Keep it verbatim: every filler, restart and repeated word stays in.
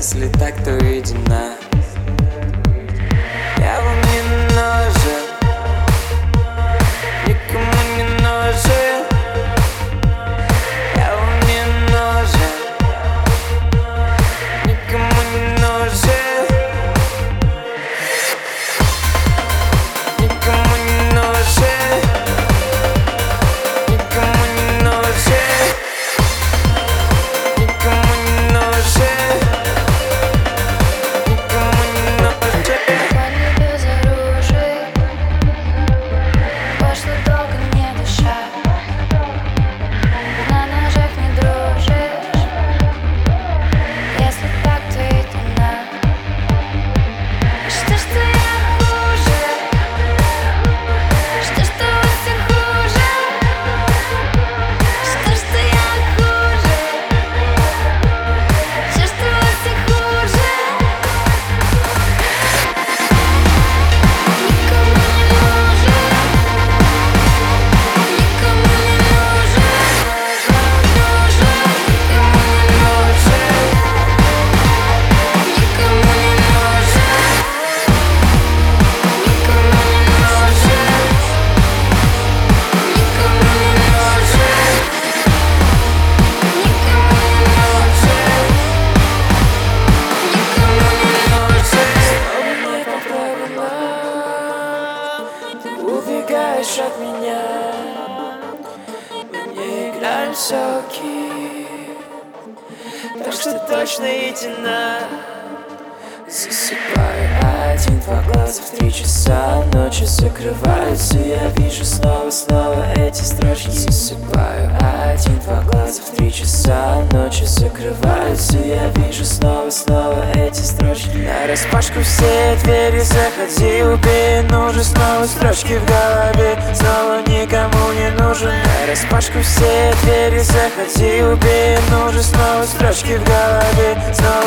Если так, то иди на. Я вам не нужен, никому не нужен. Я вам не нужен, никому не нужен. Никому не нужен, никому не нужен, никому не нужен, никому не нужен. Парни без оружия, пошли долго не дыша. На ножах не дружишь, если так, то иди на. Что, что я хуже, что, что у всех хуже, что, что я хуже, что, что у всех хуже. Никому не нужен, никому не нужен, нужен, никому не нужен, никому не нужен, никому не нужен, никому не нужен, никому не нужен, никому не нужен. Снова не поправила, ты убегаешь от меня. Мы не играем в соки, так что точно иди на. Засыпаю один-два глаза в три часа ночи закрываются, я вижу снова-снова эти строчки. Засыпаю один-два глаза в три часа ночи закрываются, я вижу снова-снова эти строчки. Нараспашку все двери заходи, убей, нужны снова строчки в голове, снова никому не нужен. Нараспашку все двери заходи, убей, нужны снова строчки в голове, снова